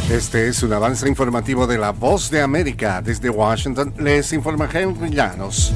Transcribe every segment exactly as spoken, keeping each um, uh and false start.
Este es un avance informativo de La Voz de América. Desde Washington les informa Henry Llanos.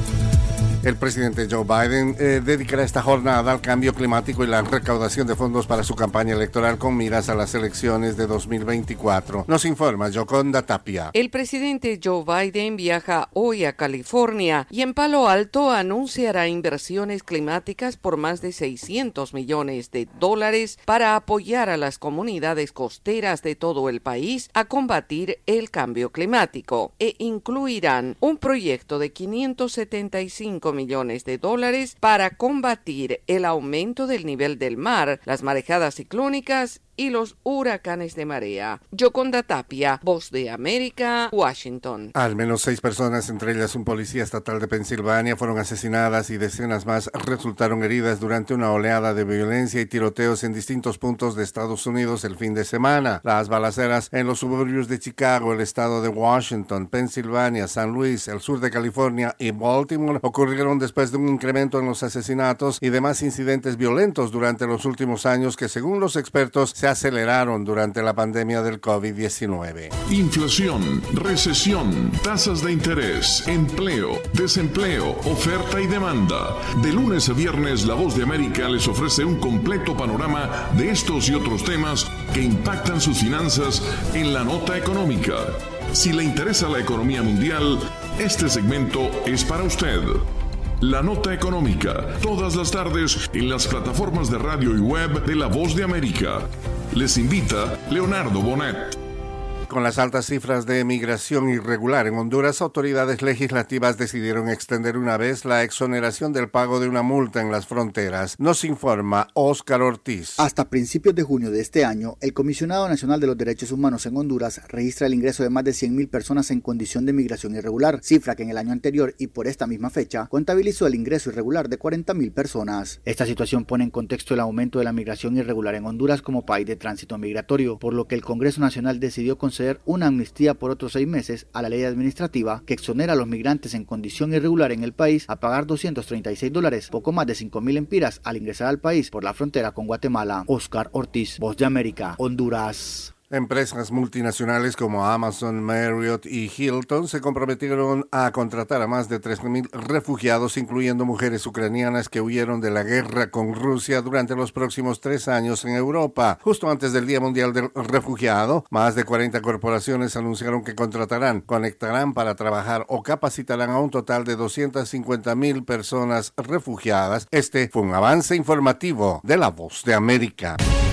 El presidente Joe Biden eh, dedicará esta jornada al cambio climático y la recaudación de fondos para su campaña electoral con miras a las elecciones de dos mil veinticuatro. Nos informa Yoconda Tapia. El presidente Joe Biden viaja hoy a California y en Palo Alto anunciará inversiones climáticas por más de seiscientos millones de dólares para apoyar a las comunidades costeras de todo el país a combatir el cambio climático e incluirán un proyecto de quinientos setenta y cinco millones de dólares para combatir el aumento del nivel del mar, las marejadas ciclónicas y los huracanes de marea. Yoconda Tapia, Voz de América, Washington. Al menos seis personas, entre ellas un policía estatal de Pensilvania, fueron asesinadas y decenas más resultaron heridas durante una oleada de violencia y tiroteos en distintos puntos de Estados Unidos el fin de semana. Las balaceras en los suburbios de Chicago, el estado de Washington, Pensilvania, San Luis, el sur de California y Baltimore ocurrieron después de un incremento en los asesinatos y demás incidentes violentos durante los últimos años que, según los expertos, se aceleraron durante la pandemia del COVID diecinueve. Inflación, recesión, tasas de interés, empleo, desempleo, oferta y demanda. De lunes a viernes, La Voz de América les ofrece un completo panorama de estos y otros temas que impactan sus finanzas en la nota económica. Si le interesa la economía mundial, este segmento es para usted. La Nota Económica, todas las tardes en las plataformas de radio y web de La Voz de América. Les invita Leonardo Bonet. Con las altas cifras de migración irregular en Honduras, autoridades legislativas decidieron extender una vez la exoneración del pago de una multa en las fronteras. Nos informa Óscar Ortiz. Hasta principios de junio de este año, el Comisionado Nacional de los Derechos Humanos en Honduras registra el ingreso de más de cien mil personas en condición de migración irregular, cifra que en el año anterior y por esta misma fecha contabilizó el ingreso irregular de cuarenta mil personas. Esta situación pone en contexto el aumento de la migración irregular en Honduras como país de tránsito migratorio, por lo que el Congreso Nacional decidió conceder una amnistía por otros seis meses a la ley administrativa que exonera a los migrantes en condición irregular en el país a pagar doscientos treinta y seis dólares, poco más de cinco mil empiras al ingresar al país por la frontera con Guatemala. Óscar Ortiz, Voz de América, Honduras. Empresas multinacionales como Amazon, Marriott y Hilton se comprometieron a contratar a más de tres mil refugiados, incluyendo mujeres ucranianas que huyeron de la guerra con Rusia durante los próximos tres años en Europa. Justo antes del Día Mundial del Refugiado, más de cuarenta corporaciones anunciaron que contratarán, conectarán para trabajar o capacitarán a un total de doscientas cincuenta mil personas refugiadas. Este fue un avance informativo de La Voz de América.